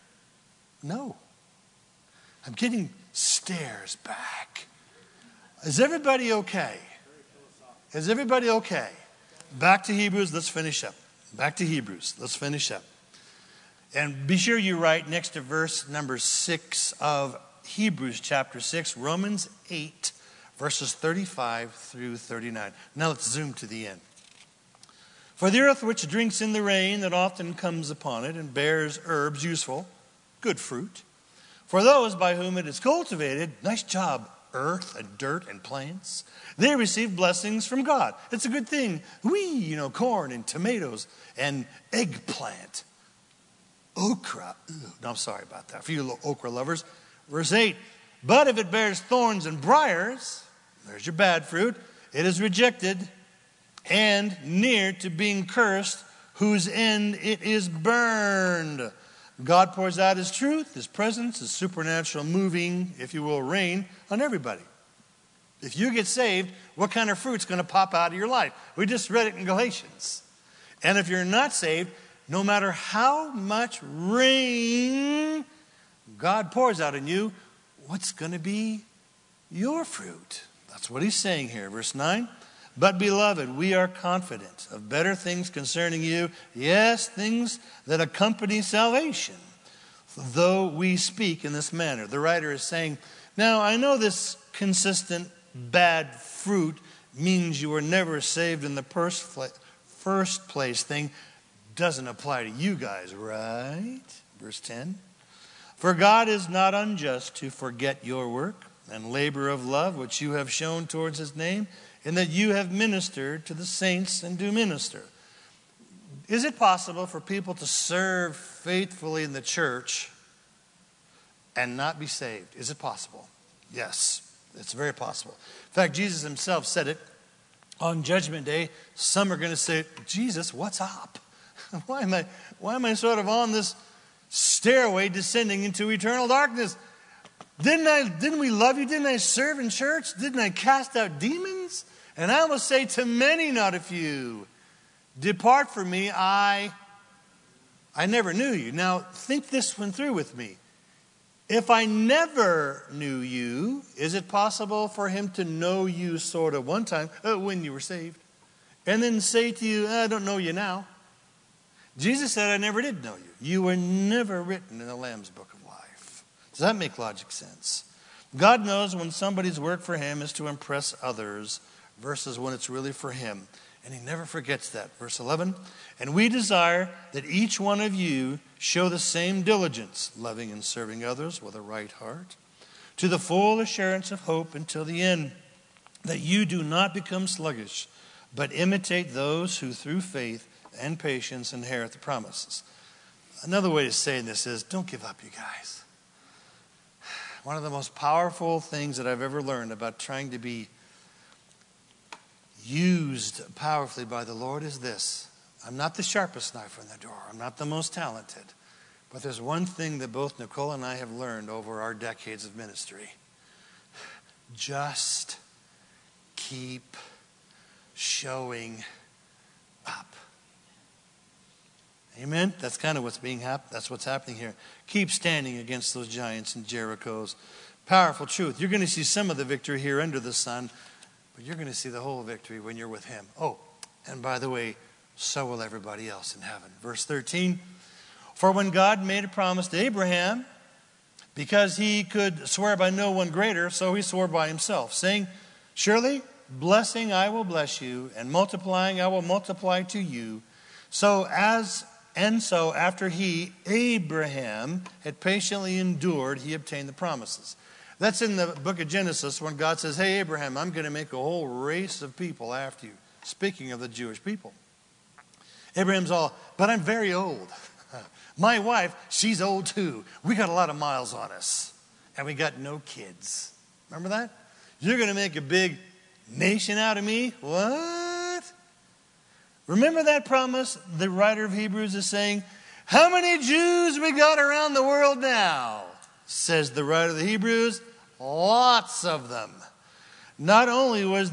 No. I'm getting stares back. Is everybody okay? Is everybody okay? Back to Hebrews, let's finish up. Back to Hebrews, let's finish up. And be sure you write next to verse number 6 of Hebrews chapter 6, Romans 8, verses 35 through 39. Now let's zoom to the end. For the earth which drinks in the rain that often comes upon it and bears herbs useful, good fruit, for those by whom it is cultivated, nice job, earth and dirt and plants, they receive blessings from God. It's a good thing. Corn and tomatoes and eggplant. Okra. No, I'm sorry about that. For you okra lovers. Verse 8. But if it bears thorns and briars, there's your bad fruit, it is rejected and near to being cursed, whose end it is burned. God pours out his truth, his presence, his supernatural moving, if you will, reign on everybody. If you get saved, what kind of fruit's going to pop out of your life? We just read it in Galatians. And if you're not saved, no matter how much rain God pours out in you, what's going to be your fruit? That's what he's saying here. Verse 9. But beloved, we are confident of better things concerning you. Yes, things that accompany salvation, though we speak in this manner. The writer is saying, now I know this consistent bad fruit means you were never saved in the first place thing. Doesn't apply to you guys, right? Verse 10. For God is not unjust to forget your work and labor of love, which you have shown towards his name, and that you have ministered to the saints and do minister. Is it possible for people to serve faithfully in the church and not be saved? Is it possible? Yes, it's very possible. In fact, Jesus himself said it. On Judgment Day, some are going to say, Jesus, what's up? Why am I sort of on this stairway descending into eternal darkness? Didn't we love you? Didn't I serve in church? Didn't I cast out demons? And I will say to many, not a few, depart from me, I never knew you. Now, think this one through with me. If I never knew you, is it possible for him to know you sort of one time, when you were saved, and then say to you, I don't know you now? Jesus said, I never did know you. You were never written in the Lamb's Book of Life. Does that make logic sense? God knows when somebody's work for him is to impress others versus when it's really for him. And he never forgets that. Verse 11, and we desire that each one of you show the same diligence, loving and serving others with a right heart, to the full assurance of hope until the end, that you do not become sluggish, but imitate those who through faith and patience inherit the promises. Another way of saying this is, don't give up, you guys. One of the most powerful things that I've ever learned about trying to be used powerfully by the Lord is this. I'm not the sharpest knife in the drawer. I'm not the most talented. But there's one thing that both Nicole and I have learned over our decades of ministry. Just keep showing up. Amen? That's kind of that's what's happening here. Keep standing against those giants and Jerichos. Powerful truth. You're going to see some of the victory here under the sun, but you're going to see the whole victory when you're with him. Oh, and by the way, so will everybody else in heaven. Verse 13, for when God made a promise to Abraham, because he could swear by no one greater, so he swore by himself, saying, surely, blessing I will bless you, and multiplying I will multiply to you. So after Abraham, had patiently endured, he obtained the promises. That's in the book of Genesis when God says, hey, Abraham, I'm going to make a whole race of people after you. Speaking of the Jewish people. Abraham's all, but I'm very old. My wife, she's old too. We got a lot of miles on us. And we got no kids. Remember that? You're going to make a big nation out of me? What? Remember that promise the writer of Hebrews is saying? How many Jews we got around the world now? Says the writer of the Hebrews. Lots of them. Not only were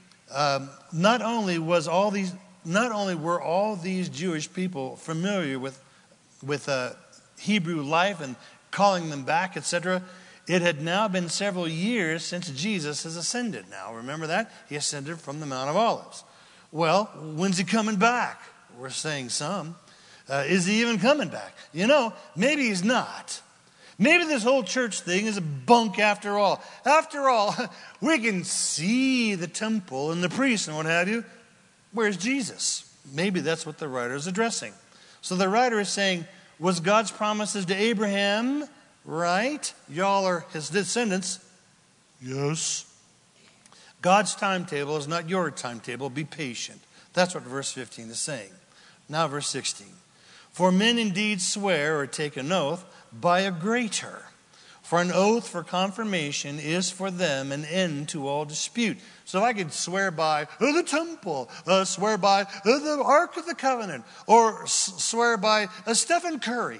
all these Jewish people familiar with Hebrew life and calling them back, etc. It had now been several years since Jesus has ascended. Now, remember that? He ascended from the Mount of Olives. Well, when's he coming back? We're saying some. Is he even coming back? You know, maybe he's not. Maybe this whole church thing is a bunk after all. After all, we can see the temple and the priests and what have you. Where's Jesus? Maybe that's what the writer is addressing. So the writer is saying, was God's promises to Abraham right? Y'all are his descendants. Yes. God's timetable is not your timetable. Be patient. That's what verse 15 is saying. Now verse 16. For men indeed swear or take an oath by a greater. For an oath for confirmation is for them an end to all dispute. So I could swear by the temple, swear by the Ark of the Covenant, or swear by Stephen Curry.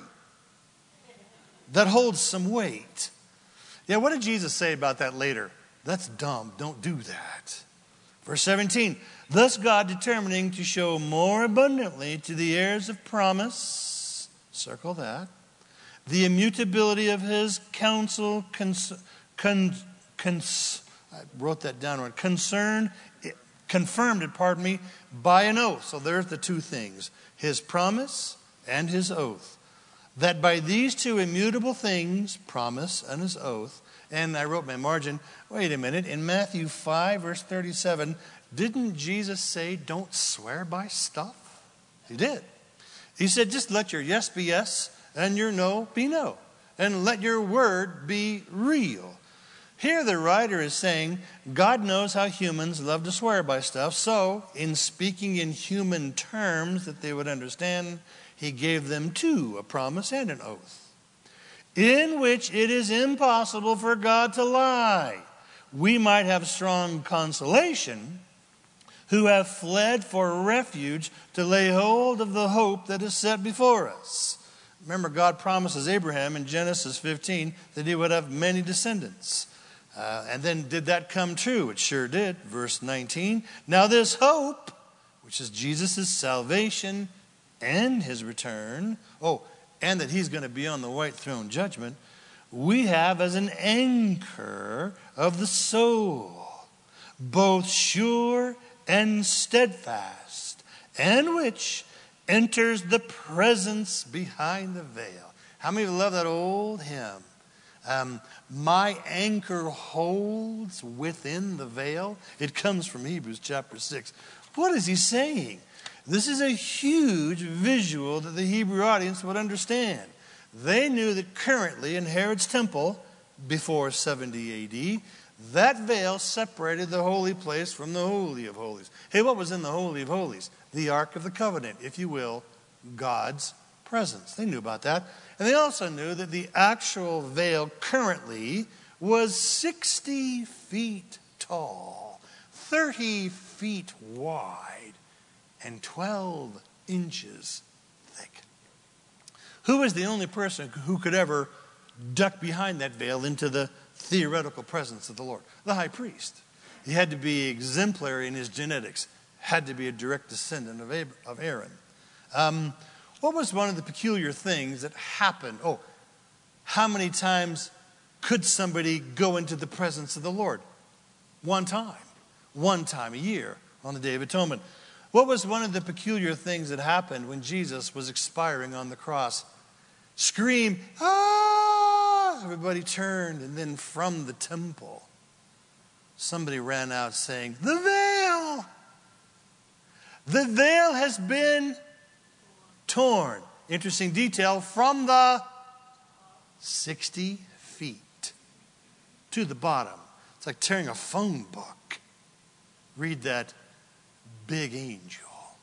That holds some weight. Yeah, what did Jesus say about that later? That's dumb. Don't do that. Verse 17. Thus God determining to show more abundantly to the heirs of promise, circle that, the immutability of his counsel, I wrote that down wrong, confirmed it, by an oath. So there's the two things, his promise and his oath. That by these two immutable things, promise and his oath, and I wrote my margin, wait a minute, in Matthew 5, verse 37, didn't Jesus say, don't swear by stuff? He did. He said, just let your yes be yes and your no be no. And let your word be real. Here the writer is saying, God knows how humans love to swear by stuff. So, in speaking in human terms that they would understand, he gave them two, a promise and an oath, in which it is impossible for God to lie. We might have strong consolation who have fled for refuge to lay hold of the hope that is set before us. Remember, God promises Abraham in Genesis 15 that he would have many descendants. And then did that come true? It sure did. Verse 19. Now this hope, which is Jesus' salvation and his return, and that he's going to be on the white throne judgment, we have as an anchor of the soul, both sure and steadfast, and which enters the presence behind the veil. How many of you love that old hymn? My anchor holds within the veil. It comes from Hebrews chapter 6. What is he saying? This is a huge visual that the Hebrew audience would understand. They knew that currently in Herod's temple, before 70 AD, that veil separated the holy place from the Holy of Holies. Hey, what was in the Holy of Holies? The Ark of the Covenant, if you will, God's presence. They knew about that. And they also knew that the actual veil currently was 60 feet tall, 30 feet wide, and 12 inches thick. Who was the only person who could ever duck behind that veil into the theoretical presence of the Lord? The high priest. He had to be exemplary in his genetics, had to be a direct descendant of Aaron. What was one of the peculiar things that happened? How many times could somebody go into the presence of the Lord? One time a year on the Day of Atonement. What was one of the peculiar things that happened when Jesus was expiring on the cross? Scream, ah! Everybody turned, and then from the temple, somebody ran out saying, the veil! The veil has been torn. Interesting detail, from the 60 feet. to the bottom. It's like tearing a phone book. Read that big angel.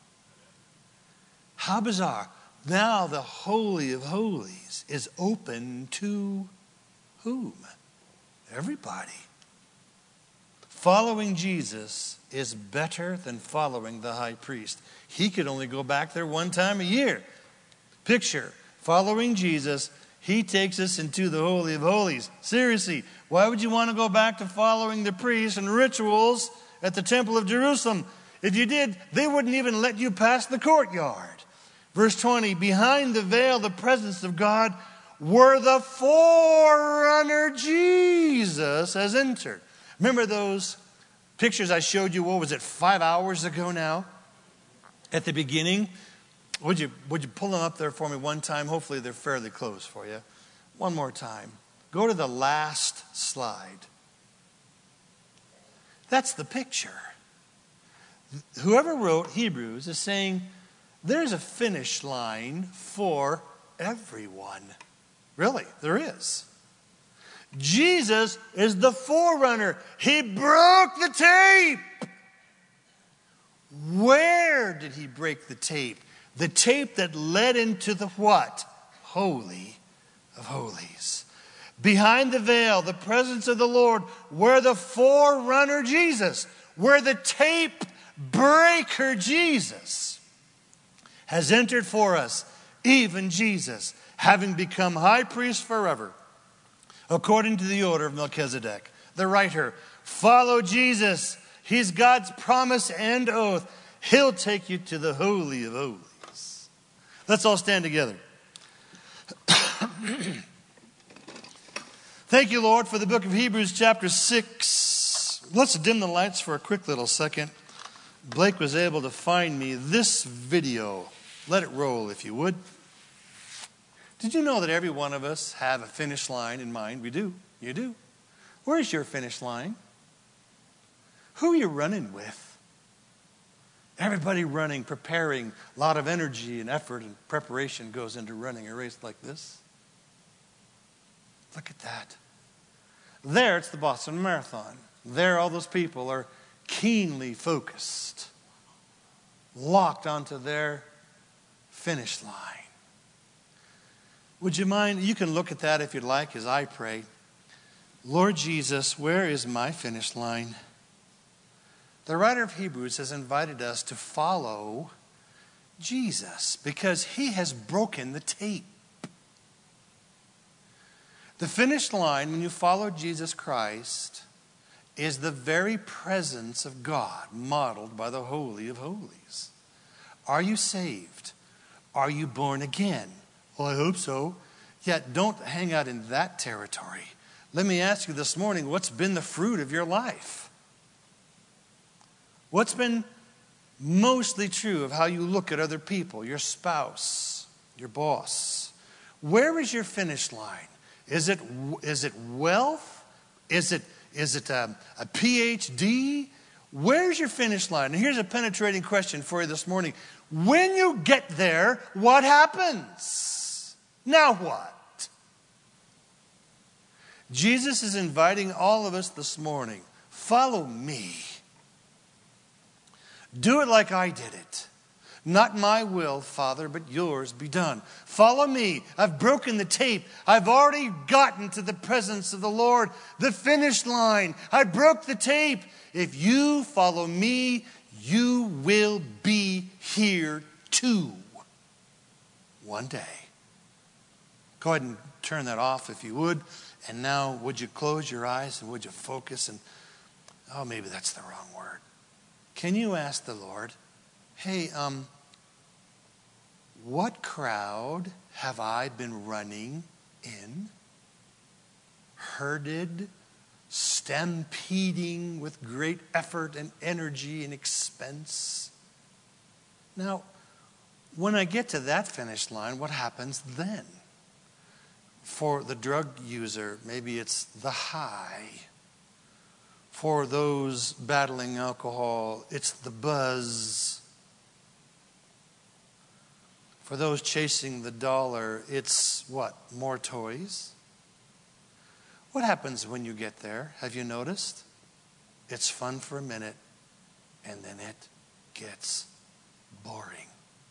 How bizarre. Now the Holy of Holies is open to whom? Everybody. Following Jesus is better than following the high priest. He could only go back there one time a year. Picture, following Jesus, he takes us into the Holy of Holies. Seriously, why would you want to go back to following the priests and rituals at the Temple of Jerusalem? If you did, they wouldn't even let you pass the courtyard. Verse 20, behind the veil, the presence of God, where the forerunner Jesus has entered. Remember those pictures I showed you, 5 hours ago now? At the beginning? Would you pull them up there for me one time? Hopefully they're fairly close for you. One more time. Go to the last slide. That's the picture. Whoever wrote Hebrews is saying there's a finish line for everyone. Really, there is. Jesus is the forerunner. He broke the tape. Where did he break the tape? The tape that led into the what? Holy of Holies. Behind the veil, the presence of the Lord, where the forerunner Jesus, where the tape breaker Jesus has entered for us, even Jesus, having become high priest forever, according to the order of Melchizedek. The writer, follow Jesus. He's God's promise and oath. He'll take you to the Holy of Holies. Let's all stand together. Thank you, Lord, for the book of Hebrews chapter 6. Let's dim the lights for a quick little second. Blake was able to find me this video. Let it roll, if you would. Did you know that every one of us have a finish line in mind? We do. You do. Where's your finish line? Who are you running with? Everybody running, preparing. A lot of energy and effort and preparation goes into running a race like this. Look at that. There, it's the Boston Marathon. There, all those people are keenly focused, locked onto their finish line. Would you mind, you can look at that if you'd like as I pray. Lord Jesus, where is my finish line? The writer of Hebrews has invited us to follow Jesus because he has broken the tape. The finish line, when you follow Jesus Christ, is the very presence of God modeled by the Holy of Holies. Are you saved? Are you born again? Well, I hope so. Yet don't hang out in that territory. Let me ask you this morning, what's been the fruit of your life? What's been mostly true of how you look at other people, your spouse, your boss? Where is your finish line? Is it wealth? Is it a PhD? Where's your finish line? And here's a penetrating question for you this morning. When you get there, what happens? Now what? Jesus is inviting all of us this morning. Follow me. Do it like I did it. Not my will, Father, but yours be done. Follow me. I've broken the tape. I've already gotten to the presence of the Lord. The finish line. I broke the tape. If you follow me, you will be here too. One day. Go ahead and turn that off if you would. And now, would you close your eyes and would you focus? And maybe that's the wrong word. Can you ask the Lord, hey, what crowd have I been running in? Herded, stampeding with great effort and energy and expense. Now, when I get to that finish line, what happens then? For the drug user, maybe it's the high. For those battling alcohol, it's the buzz. For those chasing the dollar, it's what? More toys? What happens when you get there? Have you noticed? It's fun for a minute, and then it gets boring.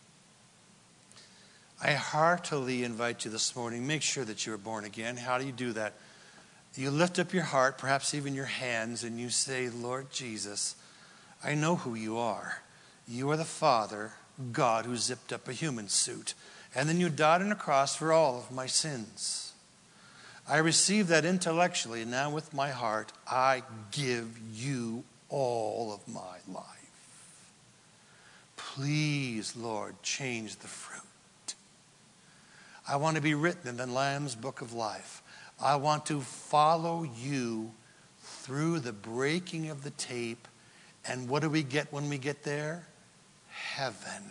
I heartily invite you this morning, make sure that you are born again. How do you do that? You lift up your heart, perhaps even your hands, and you say, Lord Jesus, I know who you are. You are the Father, God, who zipped up a human suit. And then you died on a cross for all of my sins. I receive that intellectually, and now with my heart, I give you all of my life. Please, Lord, change the fruit. I want to be written in the Lamb's book of life. I want to follow you through the breaking of the tape. And what do we get when we get there? Heaven.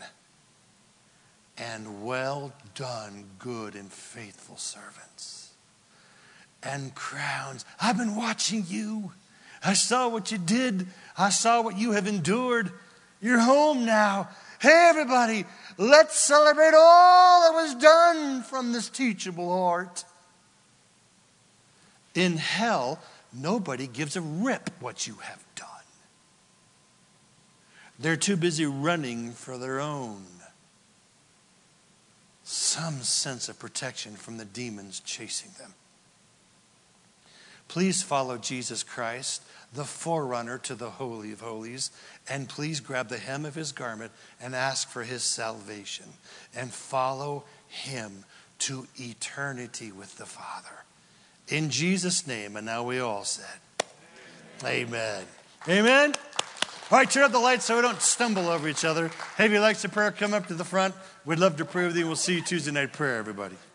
And well done, good and faithful servants. And crowns. I've been watching you. I saw what you did. I saw what you have endured. You're home now. Hey, everybody, let's celebrate all that was done from this teachable heart. In hell, nobody gives a rip what you have done. They're too busy running for their own. Some sense of protection from the demons chasing them. Please follow Jesus Christ, the forerunner to the Holy of Holies, and please grab the hem of his garment and ask for his salvation and follow him to eternity with the Father. In Jesus' name, and now we all said, amen. Amen. All right, turn up the lights so we don't stumble over each other. Hey, if you like the prayer, come up to the front. We'd love to pray with you. We'll see you Tuesday night prayer, everybody.